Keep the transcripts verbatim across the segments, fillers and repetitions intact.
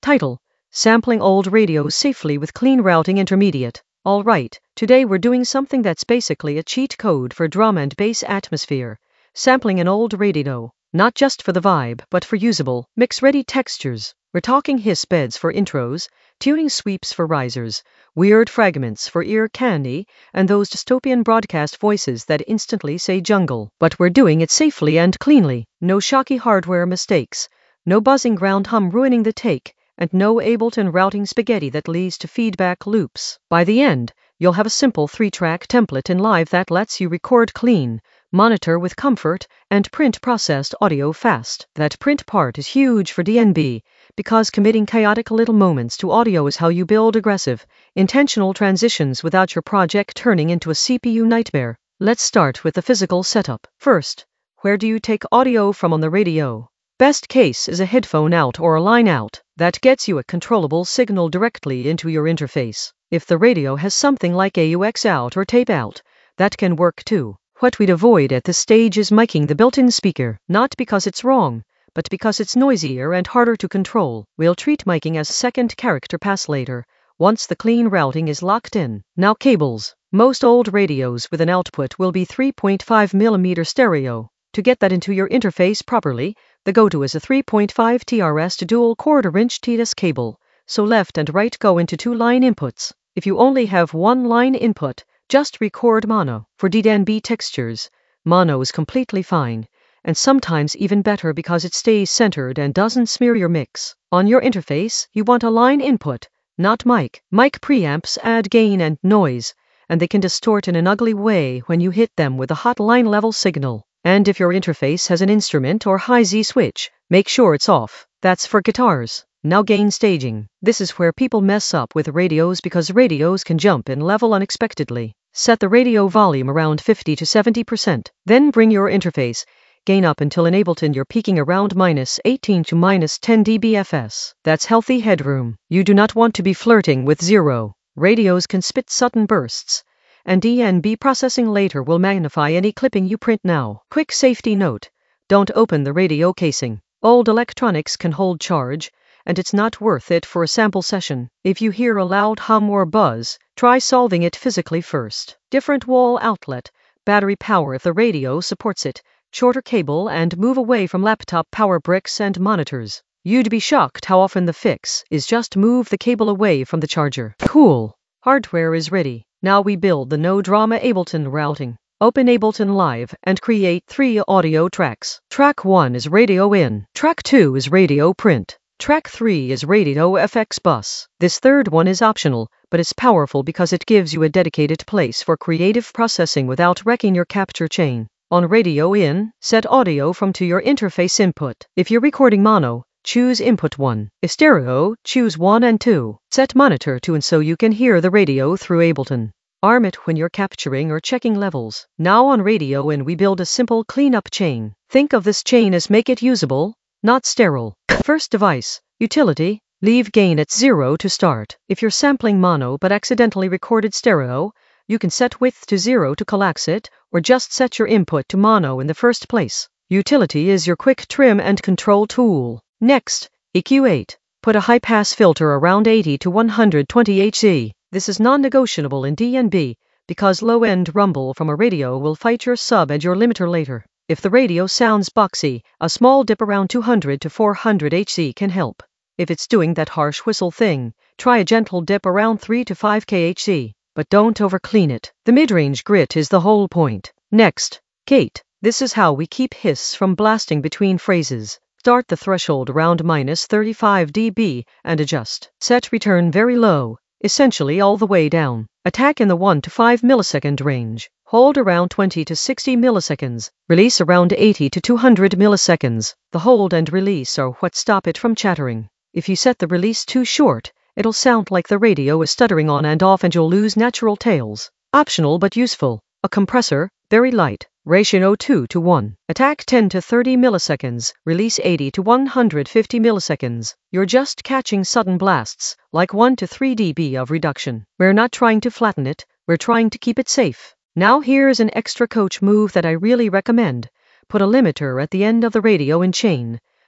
Title: Sampling Old Radios Safely with Clean Routing Intermediate. Alright, today we're doing something that's basically a cheat code for drum and bass atmosphere. Sampling an old radio. Not just for the vibe, but for usable, mix-ready textures. We're talking hiss beds for intros, tuning sweeps for risers, weird fragments for ear candy, and those dystopian broadcast voices that instantly say jungle. But we're doing it safely and cleanly. No shocky hardware mistakes. No buzzing ground hum ruining the take. And no Ableton routing spaghetti that leads to feedback loops. By the end, you'll have a simple three-track template in Live that lets you record clean, monitor with comfort, and print processed audio fast. That print part is huge for D N B, because committing chaotic little moments to audio is how you build aggressive, intentional transitions without your project turning into a C P U nightmare. Let's start with the physical setup. First, where do you take audio from on the radio? Best case is a headphone out or a line out. That gets you a controllable signal directly into your interface. If the radio has something like A U X out or tape out, that can work too. What we'd avoid at this stage is miking the built-in speaker, not because it's wrong, but because it's noisier and harder to control. We'll treat miking as a second character pass later, once the clean routing is locked in. Now cables. Most old radios with an output will be three point five millimeter stereo. To get that into your interface properly, the go-to is a three point five T R S to dual quarter-inch T S cable, so left and right go into two-line inputs. If you only have one line input, just record mono. For D N B textures, mono is completely fine, and sometimes even better because it stays centered and doesn't smear your mix. On your interface, you want a line input, not mic. Mic preamps add gain and noise, and they can distort in an ugly way when you hit them with a hot line level signal. And if your interface has an instrument or high-Z switch, make sure it's off. That's for guitars. Now gain staging. This is where people mess up with radios because radios can jump in level unexpectedly. Set the radio volume around fifty to seventy percent. Then bring your interface gain up until in Ableton you're peaking around minus eighteen to minus ten decibels. That's healthy headroom. You do not want to be flirting with zero. Radios can spit sudden bursts, and D N B processing later will magnify any clipping you print now. Quick safety note: don't open the radio casing. Old electronics can hold charge, and it's not worth it for a sample session. If you hear a loud hum or buzz, try solving it physically first. Different wall outlet, battery power if the radio supports it, shorter cable, and move away from laptop power bricks and monitors. You'd be shocked how often the fix is just move the cable away from the charger. Cool. Hardware is ready. Now we build the no-drama Ableton routing. Open Ableton Live and create three audio tracks. Track one is radio in. Track two is radio print. Track three is radio F X bus. This third one is optional, but it's powerful because it gives you a dedicated place for creative processing without wrecking your capture chain. On radio in, set audio from to your interface input. If you're recording mono, choose input one. If stereo, choose one and two. Set monitor to and so you can hear the radio through Ableton. Arm it when you're capturing or checking levels. Now on radio in we build a simple cleanup chain. Think of this chain as make it usable, not sterile. First device, utility, leave gain at zero to start. If you're sampling mono but accidentally recorded stereo, you can set width to zero to collapse it, or just set your input to mono in the first place. Utility is your quick trim and control tool. Next, E Q eight. Put a high-pass filter around eighty to one hundred twenty hertz. This is non-negotiable in D N B, because low-end rumble from a radio will fight your sub and your limiter later. If the radio sounds boxy, a small dip around two hundred to four hundred hertz can help. If it's doing that harsh whistle thing, try a gentle dip around three to five hertz, but don't overclean it. The mid-range grit is the whole point. Next, gate. This is how we keep hiss from blasting between phrases. Start the threshold around minus thirty-five decibels and adjust. Set return very low, essentially all the way down. Attack in the one to five millisecond range. Hold around twenty to sixty milliseconds. Release around eighty to two hundred milliseconds. The hold and release are what stop it from chattering. If you set the release too short, it'll sound like the radio is stuttering on and off and you'll lose natural tails. Optional but useful. A compressor, very light. Ratio two to one. Attack ten to thirty milliseconds, release eighty to one hundred fifty milliseconds. You're just catching sudden blasts, like one to three decibels of reduction. We're not trying to flatten it, we're trying to keep it safe. Now here's an extra coach move that I really recommend. Put a limiter at the end of the radio in chain,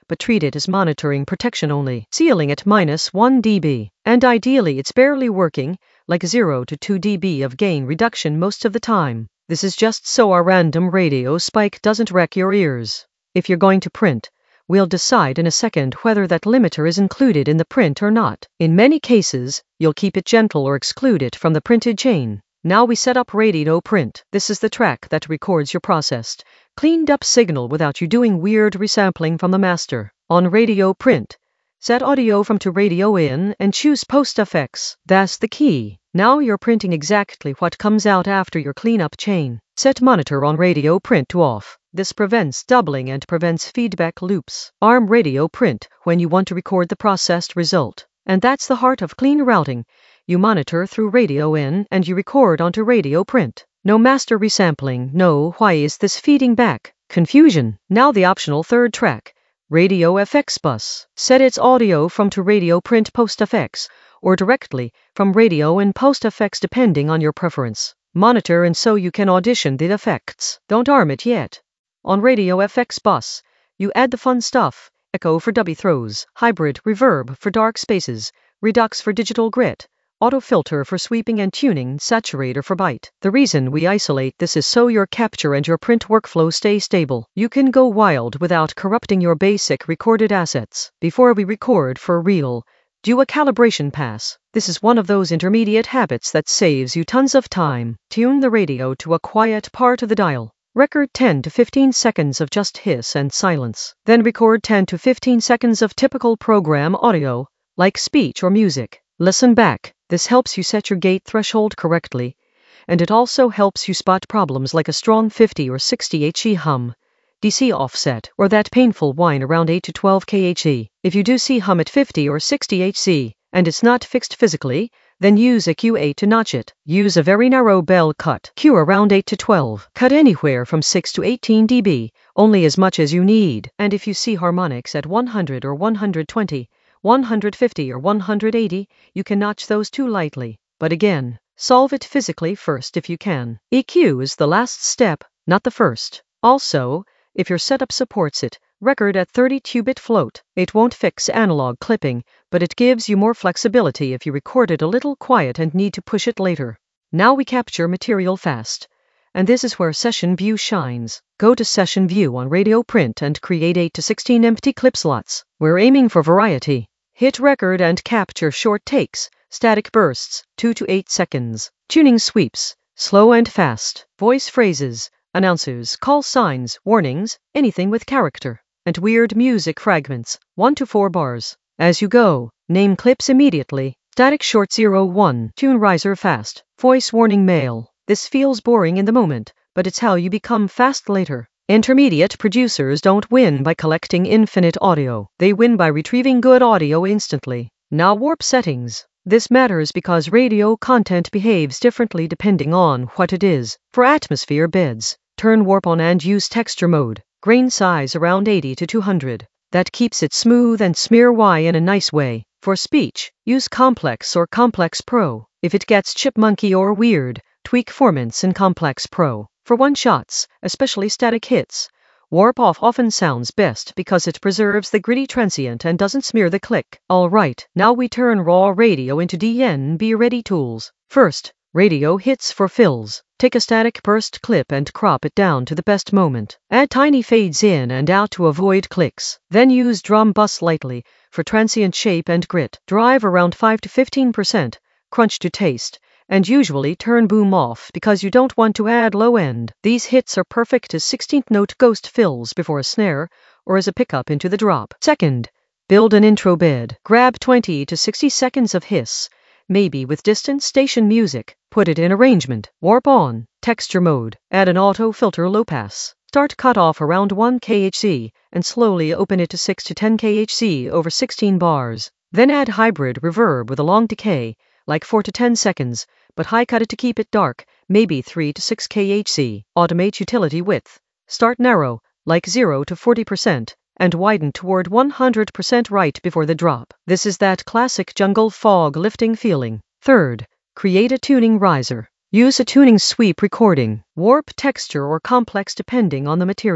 but treat it as monitoring protection only. Ceiling at minus one decibel. And ideally it's barely working, like zero to two decibels of gain reduction most of the time. This is just so our random radio spike doesn't wreck your ears. If you're going to print, we'll decide in a second whether that limiter is included in the print or not. In many cases, you'll keep it gentle or exclude it from the printed chain. Now we set up Radio Print. This is the track that records your processed, cleaned up signal without you doing weird resampling from the master. On Radio Print, set audio from to radio in and choose post effects. That's the key. Now you're printing exactly what comes out after your cleanup chain. Set monitor on Radio Print to off. This prevents doubling and prevents feedback loops. Arm Radio Print when you want to record the processed result. And that's the heart of clean routing. You monitor through radio in and you record onto Radio Print. No master resampling, no why is this feeding back confusion. Now the optional third track, Radio F X Bus. Set its audio from to Radio Print Post Effects, or directly from radio and post effects depending on your preference. Monitor and so you can audition the effects. Don't arm it yet. On Radio F X Bus, you add the fun stuff, echo for dubby throws, hybrid, reverb for dark spaces, redux for digital grit, auto filter for sweeping and tuning, saturator for bite. The reason we isolate this is so your capture and your print workflow stay stable. You can go wild without corrupting your basic recorded assets. Before we record for real, do a calibration pass. This is one of those intermediate habits that saves you tons of time. Tune the radio to a quiet part of the dial. Record ten to fifteen seconds of just hiss and silence. Then record ten to fifteen seconds of typical program audio, like speech or music. Listen back. This helps you set your gate threshold correctly, and it also helps you spot problems like a strong fifty or sixty hertz hum, D C offset, or that painful whine around eight to twelve kilohertz. If you do see hum at fifty or sixty hertz, and it's not fixed physically, then use a Q eight to notch it. Use a very narrow bell cut, Q around eight to twelve. Cut anywhere from six to eighteen decibels, only as much as you need. And if you see harmonics at one hundred or one hundred twenty, one hundred fifty or one hundred eighty, you can notch those too lightly. But again, solve it physically first if you can. E Q is the last step, not the first. Also, if your setup supports it, record at thirty-two bit float. It won't fix analog clipping, but it gives you more flexibility if you record it a little quiet and need to push it later. Now we capture material fast. And this is where Session View shines. Go to Session View on Radio Print and create eight to sixteen empty clip slots. We're aiming for variety. Hit record and capture short takes, static bursts, two to eight seconds. Tuning sweeps, slow and fast. Voice phrases, announcers, call signs, warnings, anything with character. And weird music fragments, one to four bars. As you go, name clips immediately. Static short zero one, tune riser fast, voice warning male. This feels boring in the moment, but it's how you become fast later. Intermediate producers don't win by collecting infinite audio. They win by retrieving good audio instantly. Now warp settings. This matters because radio content behaves differently depending on what it is. For atmosphere beds, turn warp on and use texture mode. Grain size around eighty to two hundred. That keeps it smooth and smear Y in a nice way. For speech, use Complex or Complex Pro. If it gets chipmunky or weird, tweak formants in Complex Pro. For one-shots, especially static hits, warp off often sounds best because it preserves the gritty transient and doesn't smear the click. Alright, now we turn raw radio into D N B-ready tools. First, radio hits for fills. Take a static burst clip and crop it down to the best moment. Add tiny fades in and out to avoid clicks. Then use drum bus lightly for transient shape and grit. Drive around five to fifteen percent, crunch to taste, and usually turn boom off because you don't want to add low end. These hits are perfect as sixteenth note ghost fills before a snare or as a pickup into the drop. Second, build an intro bed. Grab twenty to sixty seconds of hiss, maybe with distant station music. Put it in arrangement. Warp on. Texture mode. Add an auto filter low pass. Start cutoff around one kilohertz and slowly open it to six to ten kilohertz over sixteen bars. Then add hybrid reverb with a long decay, like four to ten seconds, but high cut it to keep it dark, maybe three to six kilohertz. Automate utility width. Start narrow, like zero to forty percent, and widen toward one hundred percent right before the drop. This is that classic jungle fog lifting feeling. Third, create a tuning riser. Use a tuning sweep recording. Warp texture or complex depending on the material.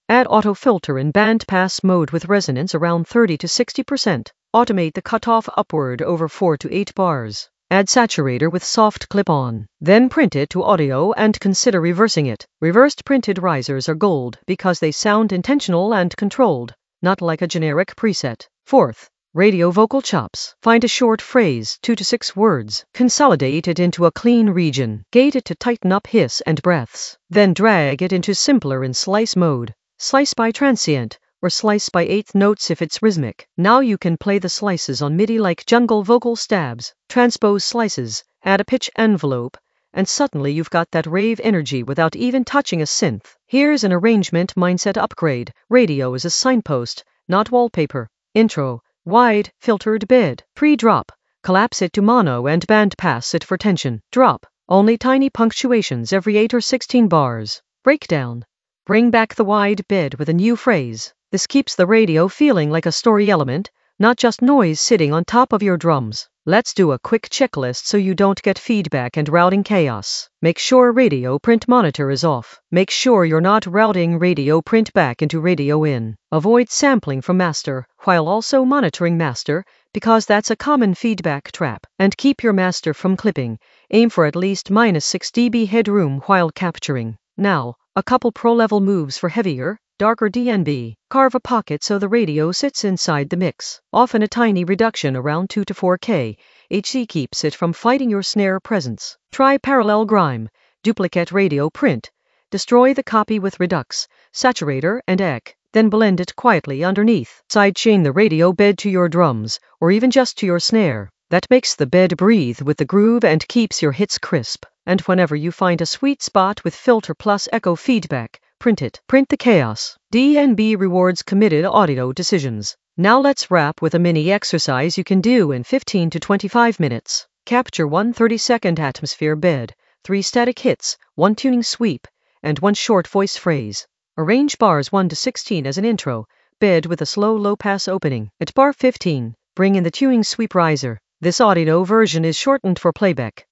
Add auto filter in band pass mode with resonance around thirty to sixty percent. Automate the cutoff upward over four to eight bars. Add saturator with soft clip-on. Then print it to audio and consider reversing it. Reversed printed risers are gold because they sound intentional and controlled, not like a generic preset. Fourth, radio vocal chops. Find a short phrase, two to six words. Consolidate it into a clean region. Gate it to tighten up hiss and breaths. Then drag it into simpler in slice mode. Slice by transient, or slice by eighth notes if it's rhythmic. Now you can play the slices on MIDI like jungle vocal stabs. Transpose slices, add a pitch envelope, and suddenly you've got that rave energy without even touching a synth. Here's an arrangement mindset upgrade. Radio is a signpost, not wallpaper. Intro. Wide, filtered bed. Pre-drop. Collapse it to mono and band pass it for tension. Drop. Only tiny punctuations every eight or sixteen bars. Breakdown. Bring back the wide bed with a new phrase. This keeps the radio feeling like a story element, not just noise sitting on top of your drums. Let's do a quick checklist so you don't get feedback and routing chaos. Make sure radio print monitor is off. Make sure you're not routing radio print back into radio in. Avoid sampling from master, while also monitoring master, because that's a common feedback trap. And keep your master from clipping. Aim for at least minus six decibels headroom while capturing. Now, a couple pro-level moves for heavier, darker D N B. Carve a pocket so the radio sits inside the mix. Often a tiny reduction around two to four K H Z keeps it from fighting your snare presence. Try parallel grime. Duplicate radio print. Destroy the copy with Redux, Saturator, and E Q. Then blend it quietly underneath. Sidechain the radio bed to your drums, or even just to your snare. That makes the bed breathe with the groove and keeps your hits crisp. And whenever you find a sweet spot with filter plus echo feedback, print it. Print the chaos. D N B rewards committed audio decisions. Now let's wrap with a mini exercise you can do in fifteen to twenty-five minutes. Capture one thirty-second atmosphere bed, three static hits, one tuning sweep, and one short voice phrase. Arrange bars one to sixteen as an intro, bed with a slow low-pass opening. At bar fifteen, bring in the tuning sweep riser. This audio version is shortened for playback.